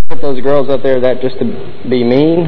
Put those girls up there that just to be mean.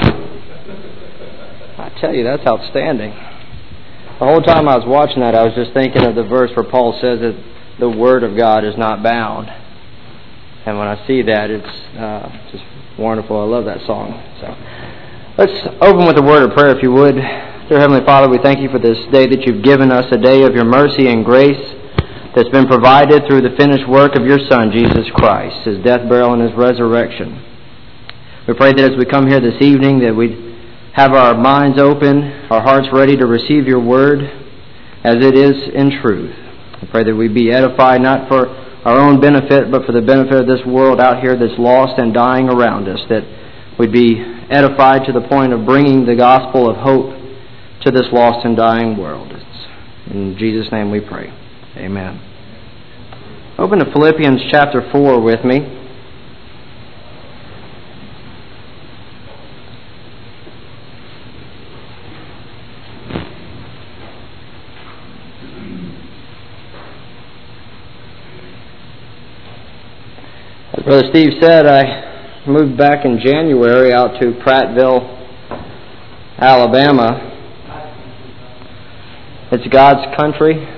I tell you, that's outstanding. The whole time I was watching that, I was just thinking of the verse where Paul says that the Word of God is not bound. And when I see that, it's just wonderful. I love that song. So let's open with a word of prayer, if you would. Dear Heavenly Father, we thank you for this day that you've given us, a day of your mercy and grace that's been provided through the finished work of your Son, Jesus Christ, His death, burial, and His resurrection. We pray that as we come here this evening, that we'd have our minds open, our hearts ready to receive your word as it is in truth. I pray that we be edified not for our own benefit, but for the benefit of this world out here that's lost and dying around us, that we'd be edified to the point of bringing the gospel of hope to this lost and dying world. In Jesus' name we pray. Amen. Open to Philippians chapter 4 with me. As Brother Steve said, I moved back in January out to Prattville, Alabama. It's God's country.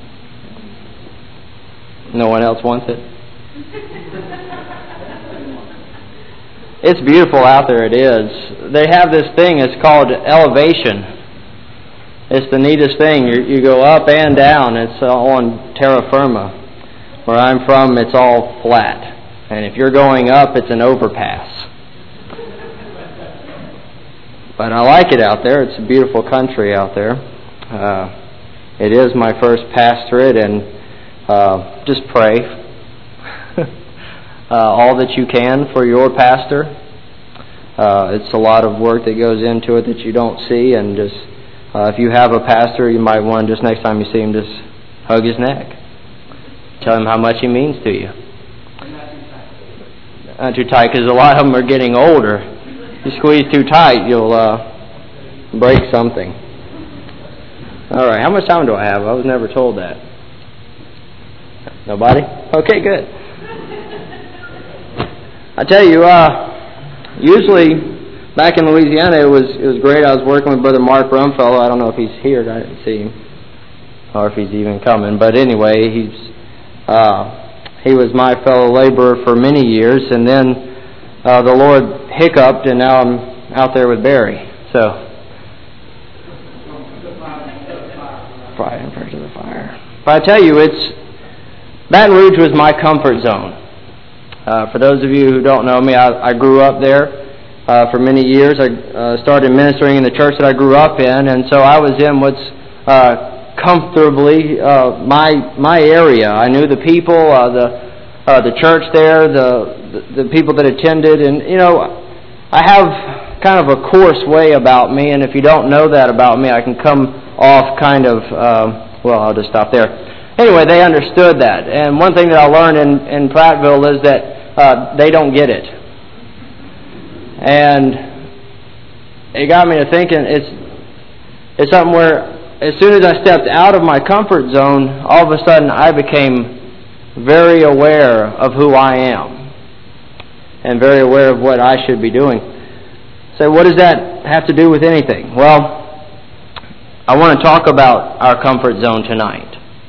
No one else wants it. It's beautiful out there, it is. They have this thing, it's called elevation. It's the neatest thing. You go up and down. It's all on terra firma. Where I'm from, it's all flat. And if you're going up, it's an overpass. But I like it out there. It's a beautiful country out there. It is my first pastorate, and just pray all that you can for your pastor. It's a lot of work that goes into it that you don't see, and just if you have a pastor, you might want to just next time you see him, just hug his neck. Tell him how much he means to you. Not too tight, because a lot of them are getting older. If you squeeze too tight, you'll break something. All right, how much time do I have? I was never told that. Nobody? Okay, good. I tell you, usually back in Louisiana, it was great. I was working with Brother Mark Rumfellow. I don't know if he's here. I didn't see him, or if he's even coming. But anyway, he was my fellow laborer for many years, and then the Lord hiccuped, and now I'm out there with Barry. So, fire, prayer to the fire. But I tell you, Baton Rouge was my comfort zone. For those of you who don't know me, I grew up there for many years. I started ministering in the church that I grew up in, and so I was in what's comfortably my area. I knew the people, the church there, the people that attended, and I have kind of a coarse way about me, and if you don't know that about me, I can come off kind of I'll just stop there. Anyway, they understood that. And one thing that I learned in Prattville is that they don't get it. And it got me to thinking, it's something where as soon as I stepped out of my comfort zone, all of a sudden I became very aware of who I am and very aware of what I should be doing. So what does that have to do with anything? Well, I want to talk about our comfort zone tonight.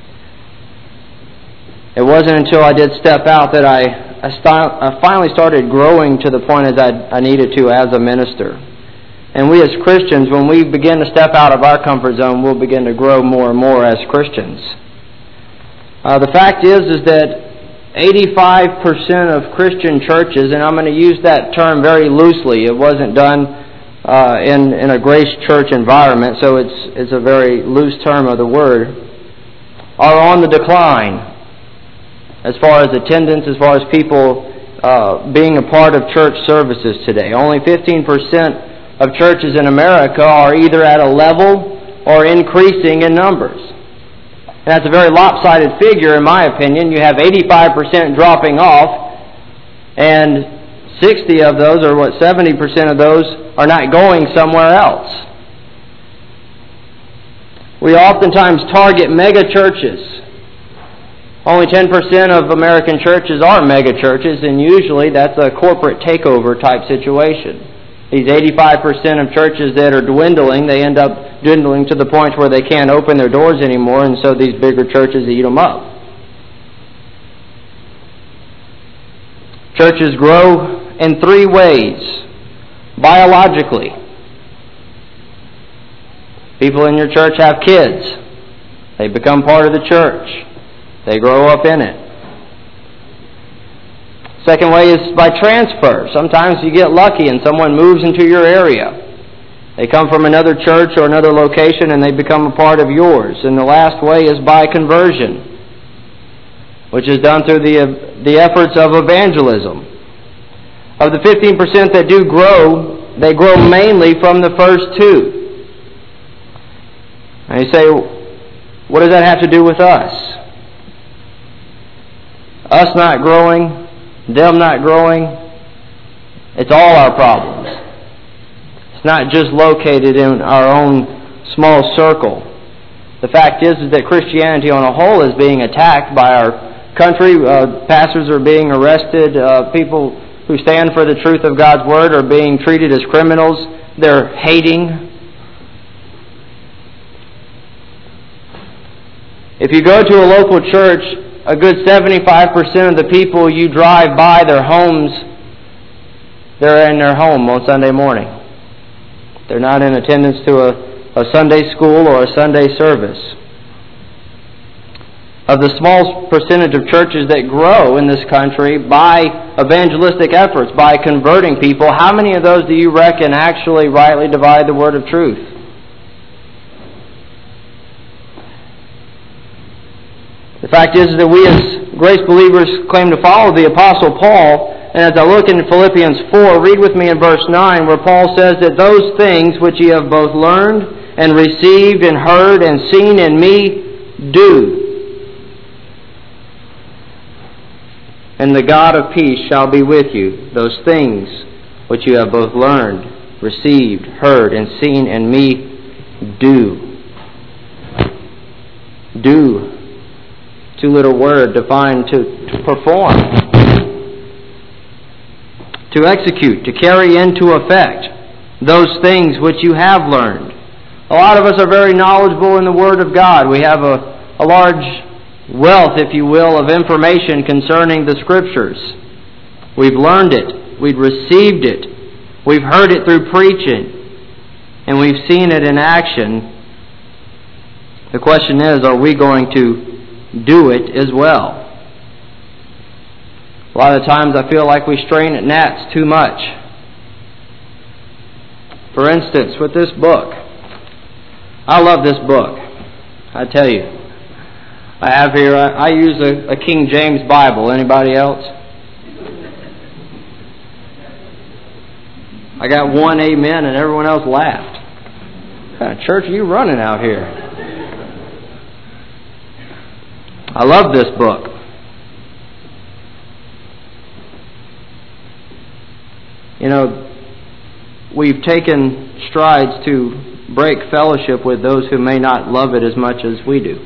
It wasn't until I did step out that I finally started growing to the point as I needed to as a minister. And we as Christians, when we begin to step out of our comfort zone, we'll begin to grow more and more as Christians. The fact is that 85% of Christian churches, and I'm going to use that term very loosely, it wasn't done in a Grace Church environment, so it's a very loose term of the word, are on the decline. As far as attendance, as far as people being a part of church services today. Only 15% of churches in America are either at a level or increasing in numbers. And that's a very lopsided figure, in my opinion. You have 85% dropping off, and 60 of those, or 70% of those, are not going somewhere else. We oftentimes target mega churches Only 10% of American churches are mega churches, and usually that's a corporate takeover type situation. These 85% of churches that are dwindling, they end up dwindling to the point where they can't open their doors anymore, and so these bigger churches eat them up. Churches grow in 3 ways. Biologically. People in your church have kids. They become part of the church. They grow up in it. Second way is by transfer. Sometimes you get lucky and someone moves into your area. They come from another church or another location and they become a part of yours. And the last way is by conversion, which is done through the efforts of evangelism. Of the 15% that do grow, they grow mainly from the first 2. And you say, what does that have to do with us? Us not growing, them not growing, it's all our problems. It's not just located in our own small circle. The fact is that Christianity on a whole is being attacked by our country. Pastors are being arrested. People who stand for the truth of God's Word are being treated as criminals. They're hating. If you go to a local church, a good 75% of the people you drive by their homes, they're in their home on Sunday morning. They're not in attendance to a Sunday school or a Sunday service. Of the small percentage of churches that grow in this country by evangelistic efforts, by converting people, how many of those do you reckon actually rightly divide the word of truth? The fact is that we as grace believers claim to follow the Apostle Paul. And as I look in Philippians 4, read with me in verse 9, where Paul says that those things which ye have both learned and received and heard and seen in me, do. And the God of peace shall be with you. Those things which you have both learned, received, heard, and seen in me, do. Do. 2-letter word defined to perform, to execute, to carry into effect those things which you have learned. A lot of us are very knowledgeable in the Word of God. We have a large wealth, if you will, of information concerning the Scriptures. We've learned it. We've received it. We've heard it through preaching. And we've seen it in action. The question is, are we going to do it as well? A lot of times I feel like we strain at gnats too much. For instance, with this book. I love this book. I tell you. I have here, I use a King James Bible. Anybody else? I got one amen and everyone else laughed. What kind of church are you running out here? I love this book. You know, we've taken strides to break fellowship with those who may not love it as much as we do.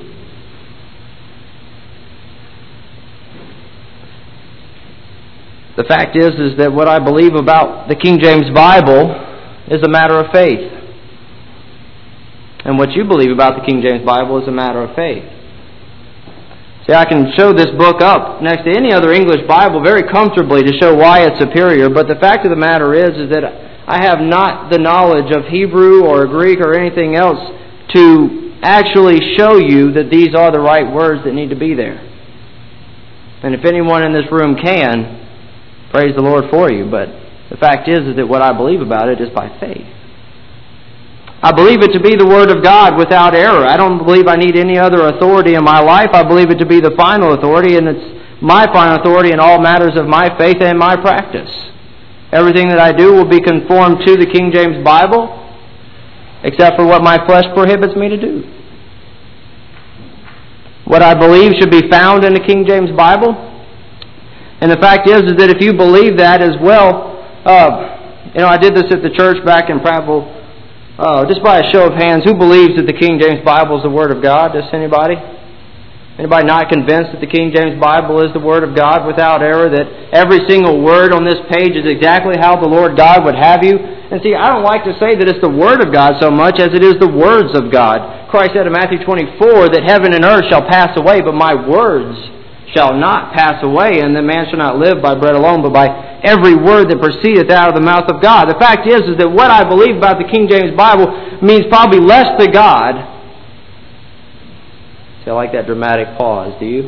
The fact is that what I believe about the King James Bible is a matter of faith. And what you believe about the King James Bible is a matter of faith. See, I can show this book up next to any other English Bible very comfortably to show why it's superior, but the fact of the matter is that I have not the knowledge of Hebrew or Greek or anything else to actually show you that these are the right words that need to be there. And if anyone in this room can, praise the Lord for you, but the fact is that what I believe about it is by faith. I believe it to be the Word of God without error. I don't believe I need any other authority in my life. I believe it to be the final authority, and it's my final authority in all matters of my faith and my practice. Everything that I do will be conformed to the King James Bible, except for what my flesh prohibits me to do. What I believe should be found in the King James Bible. And the fact is that if you believe that as well, I did this at the church back in Prattville. Just by a show of hands, who believes that the King James Bible is the Word of God? Just anybody? Anybody not convinced that the King James Bible is the Word of God without error, that every single word on this page is exactly how the Lord God would have you? And see, I don't like to say that it's the Word of God so much as it is the words of God. Christ said in Matthew 24 that heaven and earth shall pass away, but my words shall not pass away, and the man shall not live by bread alone, but by every word that proceedeth out of the mouth of God. The fact is that what I believe about the King James Bible means probably less to God. See, I like that dramatic pause, do you?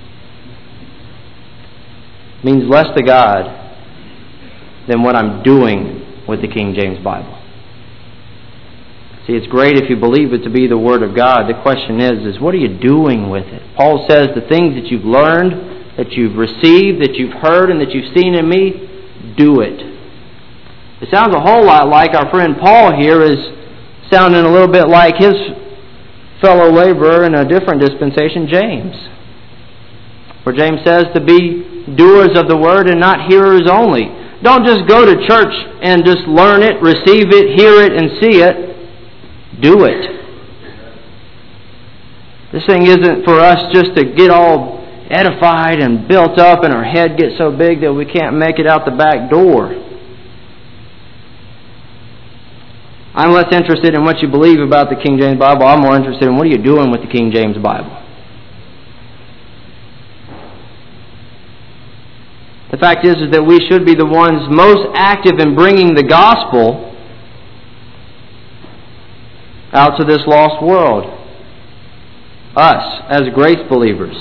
It means less to God than what I'm doing with the King James Bible. See, it's great if you believe it to be the Word of God. The question is what are you doing with it? Paul says the things that you've learned, that you've received, that you've heard, and that you've seen in me, do it. It sounds a whole lot like our friend Paul here is sounding a little bit like his fellow laborer in a different dispensation, James. Where James says to be doers of the Word and not hearers only. Don't just go to church and just learn it, receive it, hear it, and see it. Do it. This thing isn't for us just to get all edified and built up and our head gets so big that we can't make it out the back door. I'm less interested in what you believe about the King James Bible. I'm more interested in what are you doing with the King James Bible. The fact is that we should be the ones most active in bringing the gospel out to this lost world. Us, as grace believers.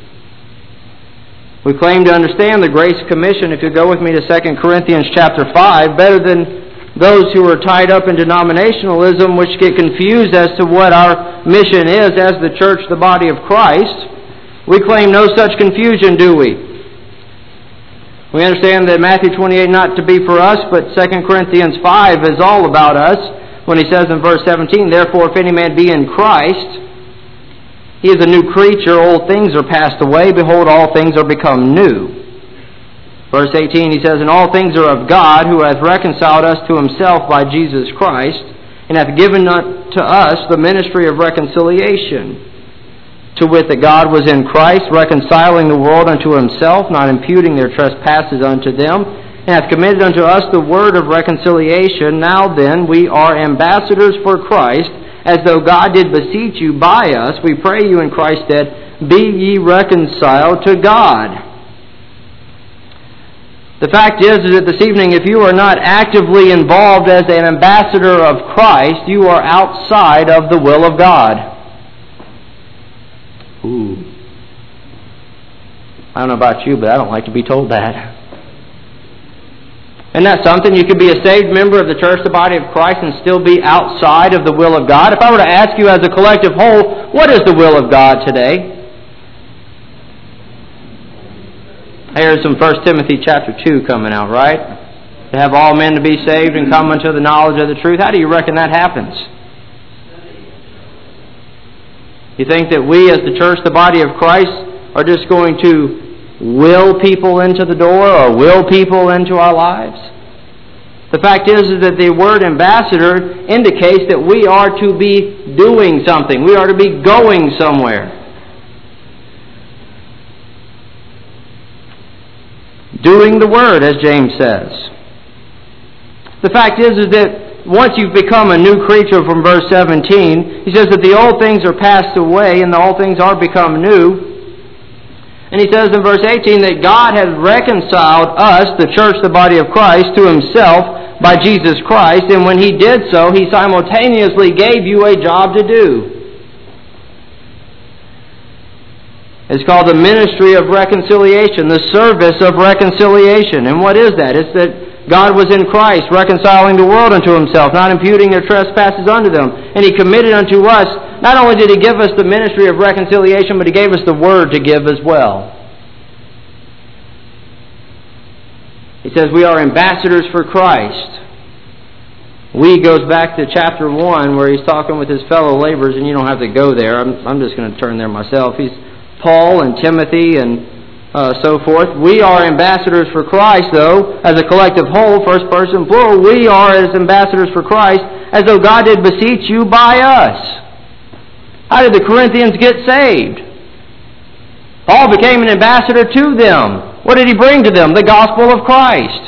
We claim to understand the Grace Commission, if you go with me to 2 Corinthians chapter 5, better than those who are tied up in denominationalism, which get confused as to what our mission is as the church, the body of Christ. We claim no such confusion, do we? We understand that Matthew 28 not to be for us, but 2 Corinthians 5 is all about us. When he says in verse 17, therefore if any man be in Christ, he is a new creature, old things are passed away, behold, all things are become new. Verse 18, he says, and all things are of God, who hath reconciled us to himself by Jesus Christ, and hath given to us the ministry of reconciliation. To wit, that God was in Christ, reconciling the world unto himself, not imputing their trespasses unto them, and hath committed unto us the word of reconciliation. Now then, we are ambassadors for Christ, as though God did beseech you by us. We pray you in Christ's stead, be ye reconciled to God. The fact is that this evening, if you are not actively involved as an ambassador of Christ, you are outside of the will of God. Ooh. I don't know about you, but I don't like to be told that. Isn't that something? You could be a saved member of the church, the body of Christ, and still be outside of the will of God. If I were to ask you as a collective whole, what is the will of God today? Here's some 1 Timothy chapter 2 coming out, right? To have all men to be saved and come unto the knowledge of the truth. How do you reckon that happens? You think that we as the church, the body of Christ, are just going to will people into the door or will people into our lives? The fact is that the word ambassador indicates that we are to be doing something. We are to be going somewhere. Doing the word, as James says. The fact is that once you've become a new creature from verse 17, he says that the old things are passed away and the old things are become new. And he says in verse 18 that God has reconciled us, the church, the body of Christ, to himself by Jesus Christ. And when he did so, he simultaneously gave you a job to do. It's called the ministry of reconciliation, the service of reconciliation. And what is that? It's that God was in Christ, reconciling the world unto himself, not imputing their trespasses unto them. And he committed unto us, not only did he give us the ministry of reconciliation, but he gave us the word to give as well. He says we are ambassadors for Christ. We goes back to chapter 1 where he's talking with his fellow laborers, and you don't have to go there. I'm just going to turn there myself. He's Paul and Timothy and so forth. We are ambassadors for Christ, though, as a collective whole, first person plural. We are as ambassadors for Christ, as though God did beseech you by us. How did the Corinthians get saved? Paul became an ambassador to them. What did he bring to them? The gospel of Christ.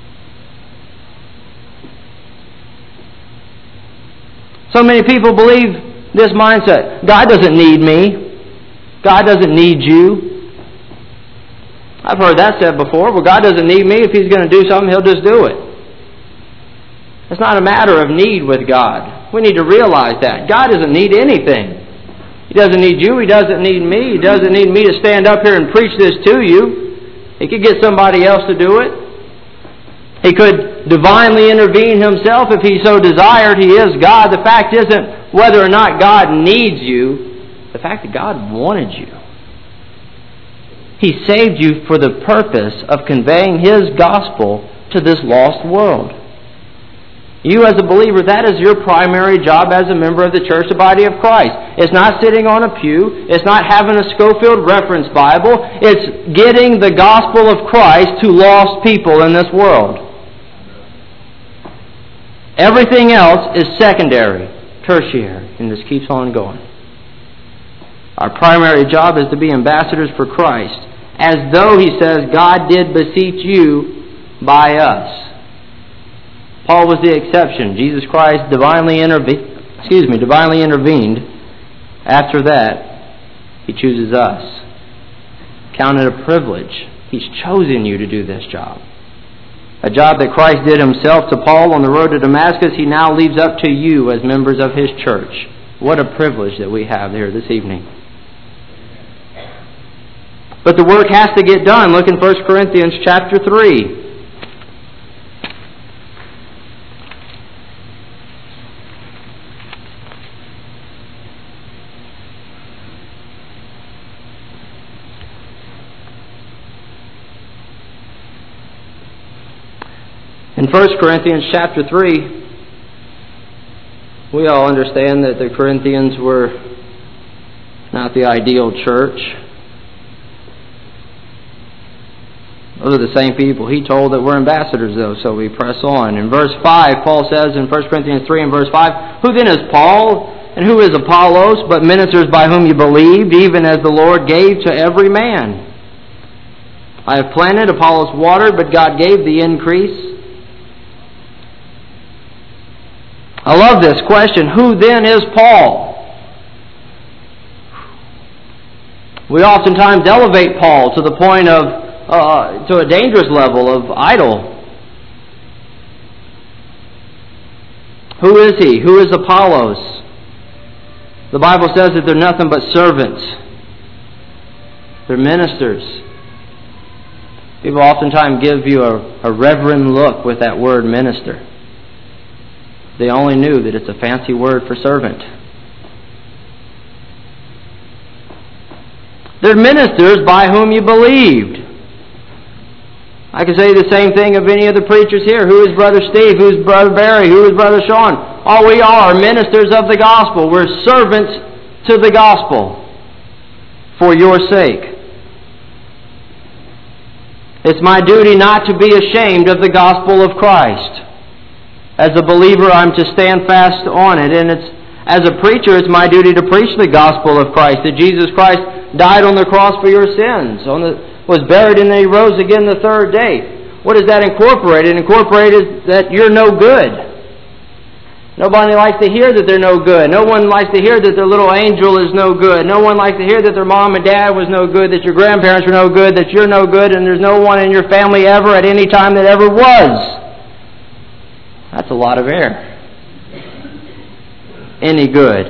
So many people believe this mindset. God doesn't need me. God doesn't need you. I've heard that said before. Well, God doesn't need me. If He's going to do something, He'll just do it. It's not a matter of need with God. We need to realize that. God doesn't need anything. He doesn't need you. He doesn't need me. He doesn't need me to stand up here and preach this to you. He could get somebody else to do it. He could divinely intervene Himself if He so desired. He is God. The fact isn't whether or not God needs you. The fact that God wanted you. He saved you for the purpose of conveying His gospel to this lost world. You as a believer, that is your primary job as a member of the church, the body of Christ. It's not sitting on a pew. It's not having a Schofield reference Bible. It's getting the gospel of Christ to lost people in this world. Everything else is secondary, tertiary, and this keeps on going. Our primary job is to be ambassadors for Christ, as though, he says, God did beseech you by us. Paul was the exception. Jesus Christ divinely intervened. After that, He chooses us. Count it a privilege. He's chosen you to do this job. A job that Christ did Himself to Paul on the road to Damascus, He now leaves up to you as members of His church. What a privilege that we have here this evening. But the work has to get done. Look in 1 Corinthians chapter 3. In 1 Corinthians chapter 3, we all understand that the Corinthians were not the ideal church. Those are the same people He told that were ambassadors, though, so we press on. In verse 5, Paul says in 1 Corinthians 3 and verse 5, Who then is Paul, and who is Apollos, but ministers by whom you believed, even as the Lord gave to every man? I have planted, Apollos watered, but God gave the increase. I love this question. Who then is Paul? We oftentimes elevate Paul to the point of, to a dangerous level of idol. Who is he? Who is Apollos? The Bible says that they're nothing but servants. They're ministers. People oftentimes give you a reverend look with that word minister. They only knew that it's a fancy word for servant. They're ministers by whom you believed. I can say the same thing of any of the preachers here. Who is Brother Steve? Who is Brother Barry? Who is Brother Sean? All we are ministers of the gospel. We're servants to the gospel for your sake. It's my duty not to be ashamed of the gospel of Christ. As a believer, I'm to stand fast on it. And as a preacher, it's my duty to preach the gospel of Christ, that Jesus Christ died on the cross for your sins, was buried, and then He rose again the third day. What does that incorporate? It incorporates that you're no good. Nobody likes to hear that they're no good. No one likes to hear that their little angel is no good. No one likes to hear that their mom and dad was no good, that your grandparents were no good, that you're no good, and there's no one in your family ever at any time that ever was. That's a lot of air. Any good.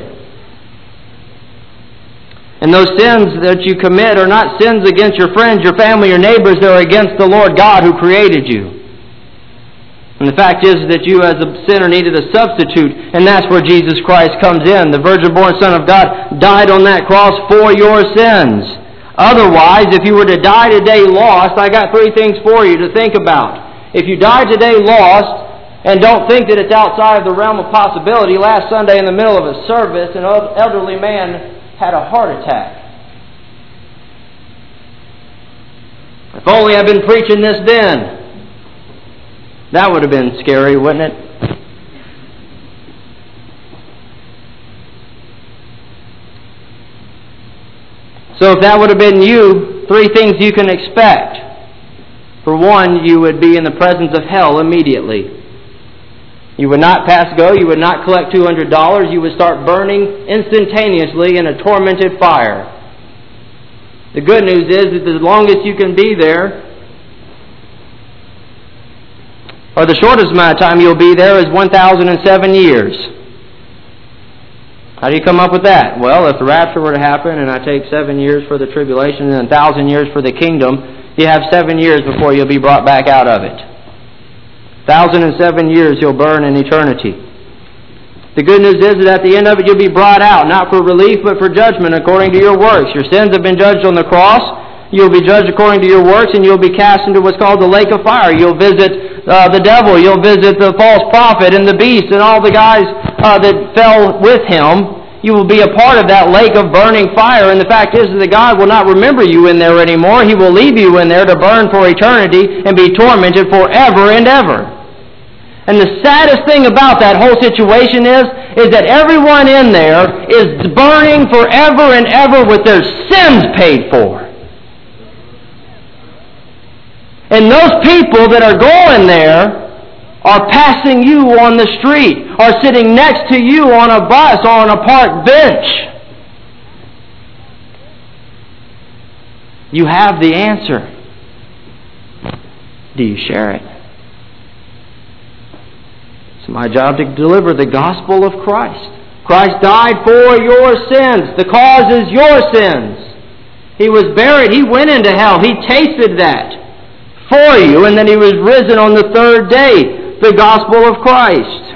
And those sins that you commit are not sins against your friends, your family, your neighbors. They're against the Lord God who created you. And the fact is that you as a sinner needed a substitute, and that's where Jesus Christ comes in. The virgin-born Son of God died on that cross for your sins. Otherwise, if you were to die today lost, I got 3 things for you to think about. If you die today lost, and don't think that it's outside of the realm of possibility, last Sunday in the middle of a service, an elderly man had a heart attack. If only I'd been preaching this then. That would have been scary, wouldn't it? So if that would have been you, 3 things you can expect. For one, you would be in the presence of hell immediately. You would not pass go. You would not collect $200. You would start burning instantaneously in a tormented fire. The good news is that the longest you can be there, or the shortest amount of time you'll be there, is 1,007 years. How do you come up with that? Well, if the rapture were to happen and I take 7 years for the tribulation and 1,000 years for the kingdom, you have 7 years before you'll be brought back out of it. 1,007 years you'll burn in eternity. The good news is that at the end of it you'll be brought out, not for relief but for judgment according to your works. Your sins have been judged on the cross. You'll be judged according to your works, and you'll be cast into what's called the lake of fire. You'll visit the devil. You'll visit the false prophet and the beast and all the guys that fell with him. You will be a part of that lake of burning fire. And the fact is that God will not remember you in there anymore. He will leave you in there to burn for eternity and be tormented forever and ever. And the saddest thing about that whole situation is that everyone in there is burning forever and ever with their sins paid for. And those people that are going there are passing you on the street, are sitting next to you on a bus or on a park bench. You have the answer. Do you share it? It's my job to deliver the gospel of Christ. Christ died for your sins. The cause is your sins. He was buried. He went into hell. He tasted that for you, and then He was risen on the 3rd day. The gospel of Christ.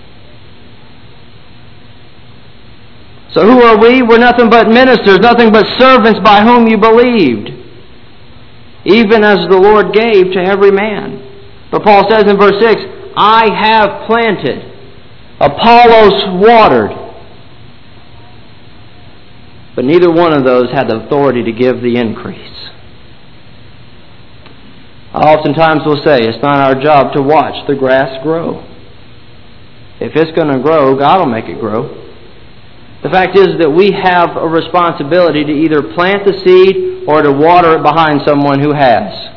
So who are we? We're nothing but ministers, nothing but servants by whom you believed, even as the Lord gave to every man. But Paul says in verse 6, I have planted, Apollos watered. But neither one of those had the authority to give the increase. Oftentimes we'll say, it's not our job to watch the grass grow. If it's going to grow, God will make it grow. The fact is that we have a responsibility to either plant the seed or to water it behind someone who has.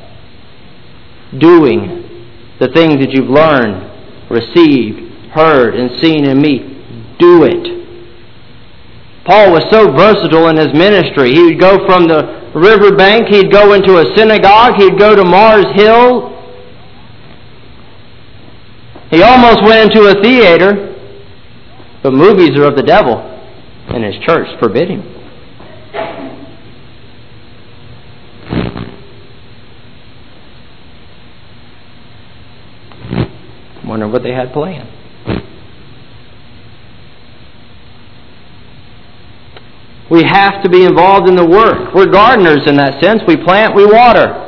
Doing the things that you've learned, received, heard, and seen in me. Do it. Paul was so versatile in his ministry. He would go from the riverbank, he'd go into a synagogue, he'd go to Mars Hill. He almost went into a theater, but movies are of the devil, and his church forbid him. I wonder what they had planned. We have to be involved in the work. We're gardeners in that sense. We plant, we water.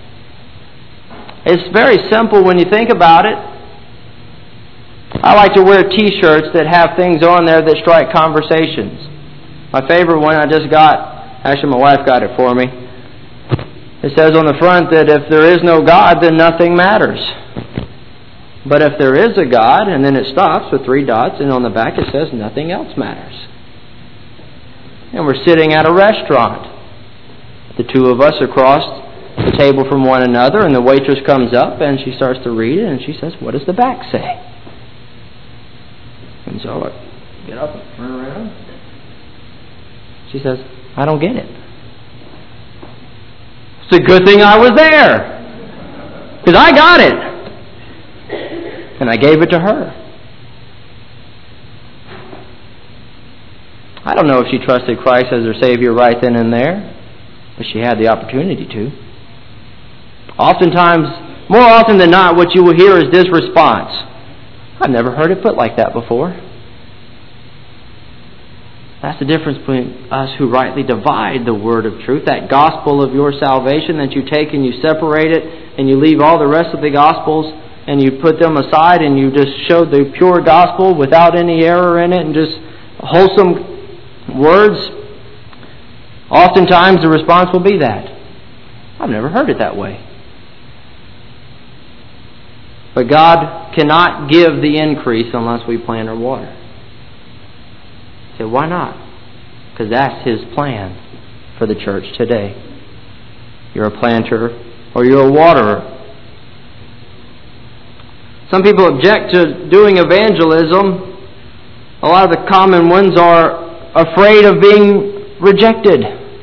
It's very simple when you think about it. I like to wear T-shirts that have things on there that strike conversations. My favorite one I just got, actually my wife got it for me. It says on the front that if there is no God, then nothing matters. But if there is a God, and then it stops with 3 dots, and on the back it says nothing else matters. And we're sitting at a restaurant. The 2 of us across the table from one another, and the waitress comes up and she starts to read it, and she says, what does the back say? And so I get up and turn around. She says, I don't get it. It's a good thing I was there, because I got it. And I gave it to her. I don't know if she trusted Christ as her Savior right then and there, but she had the opportunity to. Oftentimes, more often than not, what you will hear is this response. I've never heard it put like that before. That's the difference between us who rightly divide the word of truth, that gospel of your salvation that you take and you separate it and you leave all the rest of the gospels and you put them aside and you just show the pure gospel without any error in it and just wholesome words. Oftentimes the response will be that. I've never heard it that way. But God cannot give the increase unless we plant or water. You say, why not? Because that's His plan. for the church today. You're a planter or you're a waterer. Some people object to doing evangelism. A lot of the common ones are afraid of being rejected.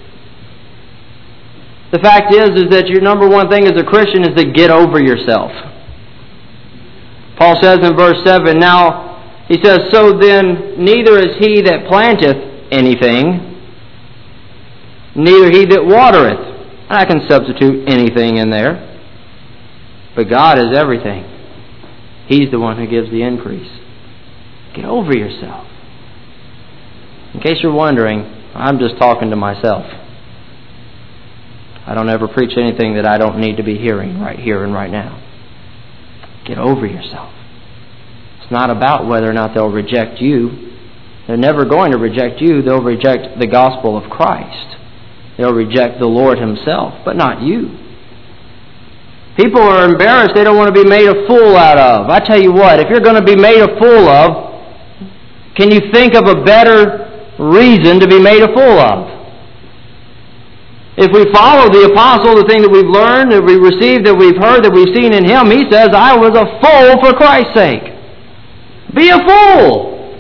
The fact is that your number one thing as a Christian is to get over yourself. Paul says in verse 7, now, he says, so then neither is he that planteth anything, neither he that watereth. And I can substitute anything in there. But God is everything. He's the one who gives the increase. Get over yourself. In case you're wondering, I'm just talking to myself. I don't ever preach anything that I don't need to be hearing right here and right now. Get over yourself. It's not about whether or not they'll reject you. They're never going to reject you. They'll reject the gospel of Christ. They'll reject the Lord Himself, but not you. People are embarrassed. They don't want to be made a fool out of. I tell you what, if you're going to be made a fool of, can you think of a better reason to be made a fool of? If we follow the apostle, the thing that we've learned, that we received, that we've heard, that we've seen in him, he says, I was a fool for Christ's sake. Be a fool.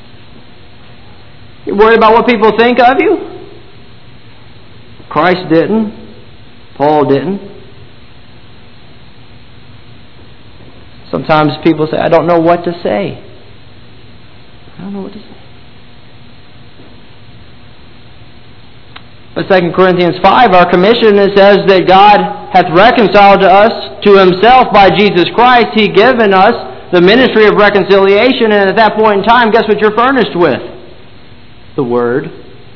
You worried about what people think of you? Christ didn't. Paul didn't. Sometimes people say, I don't know what to say. I don't know what to say. But 2 Corinthians 5, our commission, it says that God hath reconciled to us to Himself by Jesus Christ. He given us the ministry of reconciliation, and at that point in time, guess what you're furnished with? The Word.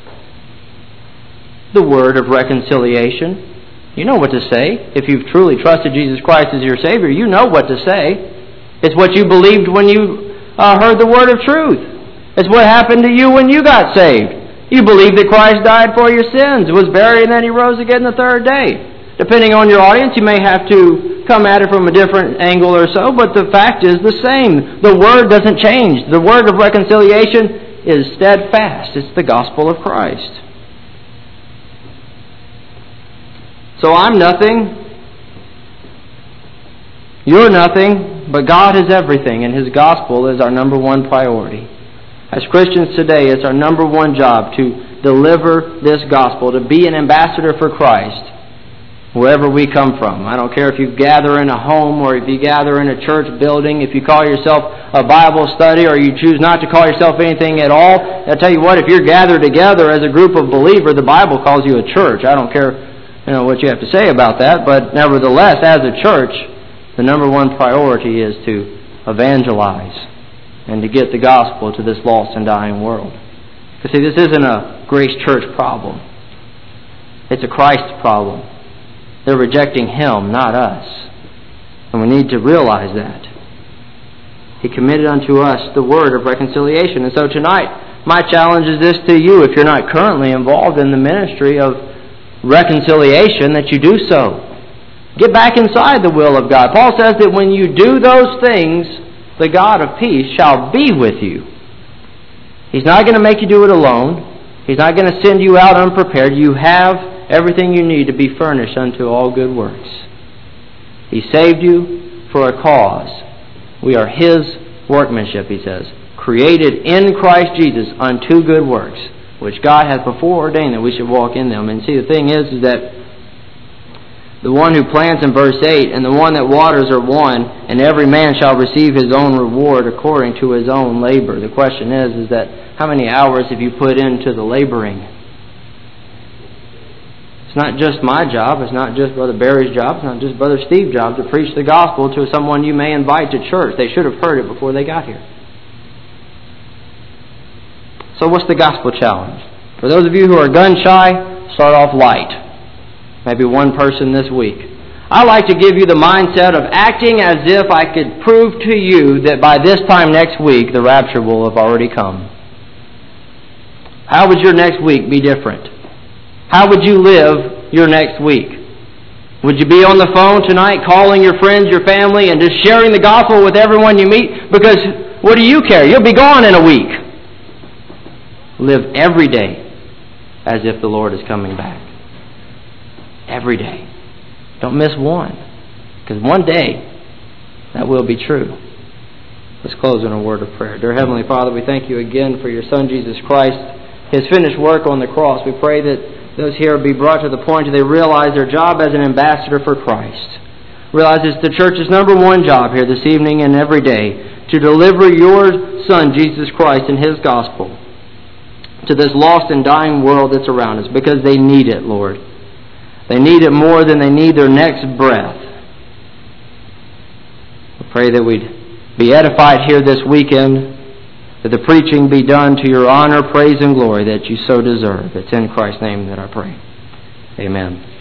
The Word of reconciliation. You know what to say. If you've truly trusted Jesus Christ as your Savior, you know what to say. It's what you believed when you heard the word of truth. It's what happened to you when you got saved. You believed that Christ died for your sins, was buried, and then He rose again the third day. Depending on your audience, you may have to come at it from a different angle or so, but the fact is the same. The Word doesn't change. The Word of reconciliation is steadfast. It's the gospel of Christ. So I'm nothing. You're nothing, but God is everything, and His gospel is our number one priority. As Christians today, it's our number one job to deliver this gospel, to be an ambassador for Christ wherever we come from. I don't care if you gather in a home or if you gather in a church building, if you call yourself a Bible study or you choose not to call yourself anything at all. I'll tell you what, if you're gathered together as a group of believers, the Bible calls you a church. I don't care what you have to say about that, but nevertheless, as a church, the number one priority is to evangelize and to get the gospel to this lost and dying world. You see, this isn't a Grace Church problem. It's a Christ problem. They're rejecting Him, not us. And we need to realize that. He committed unto us the word of reconciliation. And so tonight, my challenge is this to you, if you're not currently involved in the ministry of reconciliation, that you do so. Get back inside the will of God. Paul says that when you do those things, the God of peace shall be with you. He's not going to make you do it alone. He's not going to send you out unprepared. You have everything you need to be furnished unto all good works. He saved you for a cause. We are His workmanship, he says, created in Christ Jesus unto good works, which God hath before ordained that we should walk in them. And see, the thing is that the one who plants in verse 8 and the one that waters are one, and every man shall receive his own reward according to his own labor. The question is that how many hours have you put into the laboring? It's not just my job, it's not just Brother Barry's job, it's not just Brother Steve's job to preach the gospel to someone you may invite to church. They should have heard it before they got here. So what's the gospel challenge? For those of you who are gun shy, start off light. Maybe one person this week. I like to give you the mindset of acting as if I could prove to you that by this time next week, the rapture will have already come. How would your next week be different? How would you live your next week? Would you be on the phone tonight calling your friends, your family, and just sharing the gospel with everyone you meet? Because what do you care? You'll be gone in a week. Live every day as if the Lord is coming back. Every day. Don't miss one. Because one day, that will be true. Let's close in a word of prayer. Dear Heavenly Father, we thank you again for your Son, Jesus Christ, His finished work on the cross. We pray that those here be brought to the point that they realize their job as an ambassador for Christ. Realize it's the church's number one job here this evening and every day to deliver your Son, Jesus Christ, and His gospel to this lost and dying world that's around us, because they need it, Lord. They need it more than they need their next breath. We pray that we'd be edified here this weekend, that the preaching be done to your honor, praise, and glory that you so deserve. It's in Christ's name that I pray. Amen.